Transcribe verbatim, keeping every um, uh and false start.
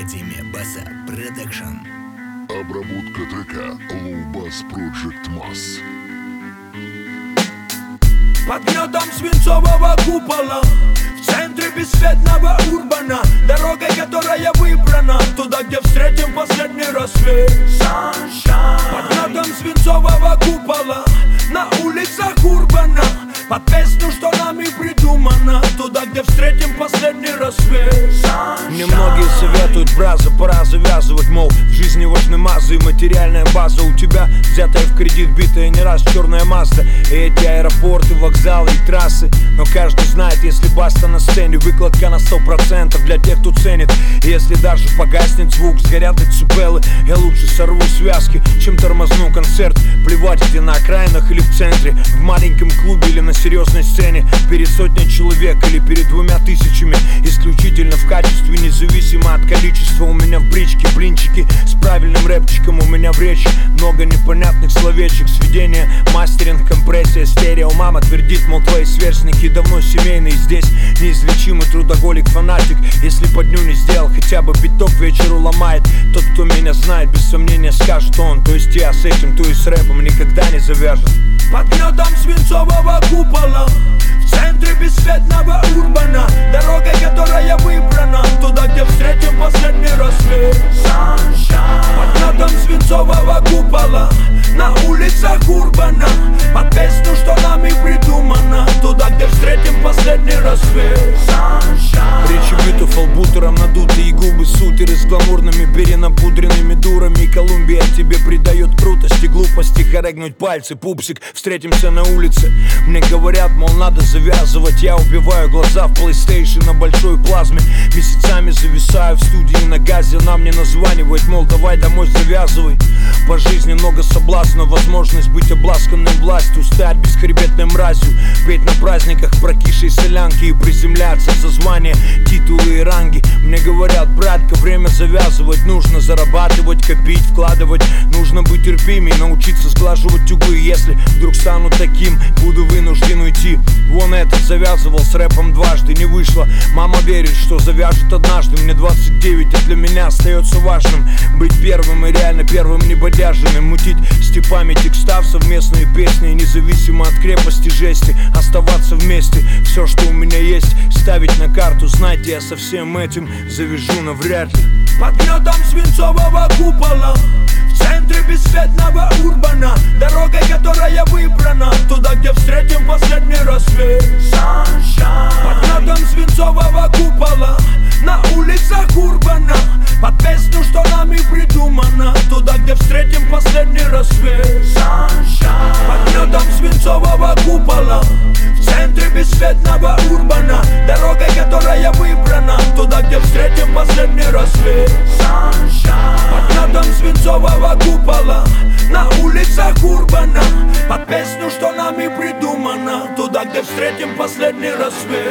Академия Баса Продакшн. Обработка трека Low Bass Project Mass. Под гнетом свинцового купола, в центре бесцветного урбана, дорогой, которая выбрана, туда, где встретим последний рассвет. Под гнетом свинцового купола, на улицах урбана, под песню, что нами придумано, туда, где встретим последний рассвет. Мне многие советуют, браза, пора завязывать, мол, в жизни важны мазы и материальная база. У тебя взятая в кредит, битая не раз черная Мазда, и эти аэропорты, вокзалы и трассы. Но каждый знает, если баста на сцене, выкладка на сто процентов для тех, кто ценит. И если даже погаснет звук, сгорят децибелы, я лучше сорву связки, чем тормозну концерт. Плевать, где на окраинах или в центре, в маленьком клубе или на серьезной сцене, перед сотней человек или перед двумя тысячами. Исключительно в качестве, независимо от количества. У меня в бричке блинчики с правильным рэпчиком, у меня в речи много непонятных словечек. Сведение, мастеринг, компрессия, стерео. Мама твердит, мол, твои сверстники давно семейные. Здесь неизлечимый трудоголик, фанатик. Если по дню не сделал хотя бы биток, вечеру ломает. Тот, кто меня знает, без сомнения скажет он. То есть я с этим, то есть с рэпом никогда не завяжет. Под гнетом свинцового купола, в центре бесцветного урбана, дорогой, которая выбрана, туда, где встретим последний рассвет. Под гнетом свинцового купола, на улицах урбана, под песню, что нами придумано, туда, где встретим последний рассвет. Речи битов албутером надутые губы, сутеры с гламурными перенапудренными дурами. Колумбия тебе придает крутости, глупости, хорегнуть пальцы, пупсик. Встретимся на улице, мне говорят, мол, надо завязывать. Я убиваю глаза в PlayStation на большой плазме. Месяцами зависаю в студии на газе. Она мне названивает, мол, давай домой завязывай. По жизни много соблазнов, возможность быть обласканным властью, стать бесхребетной мразью, петь на праздниках прокисшей солянки и приземляться за звания, титулы и ранги. Мне говорят, братка, время завязывать, нужно зарабатывать, копить, вкладывать. Нужно быть терпимей, научиться сглаживать углы. Если вдруг стану таким, буду вынужден уйти. Вон этот завязывал с рэпом дважды, не вышло. Мама верит, что завяжет однажды. Мне двадцать девять, и для меня остается важным быть первым и реально первым, не бодяженным. Мутить степами текста в совместные песни, независимо от крепости жести, оставаться вместе. Все, что у меня есть, ставить на карту. Знаете, я со всем этим завяжу навряд ли. Под гнетом свинцового купола, в центре бесцветного урбана, дорогой, которая выбрана, туда, где встретим последний рассвет. Под гнетом свинцового купола, на улицах урбана, под песню, что нами придумано, туда, где встретим последний рассвет. Под гнетом свинцового купола, в центре бесцветного урбана, дорогой, которая выбрана, туда, где встретим последний рассвет. Под гнетом свинцового купола, на улицах урбана, под песню, что нами придумано, туда, где встретим последний рассвет.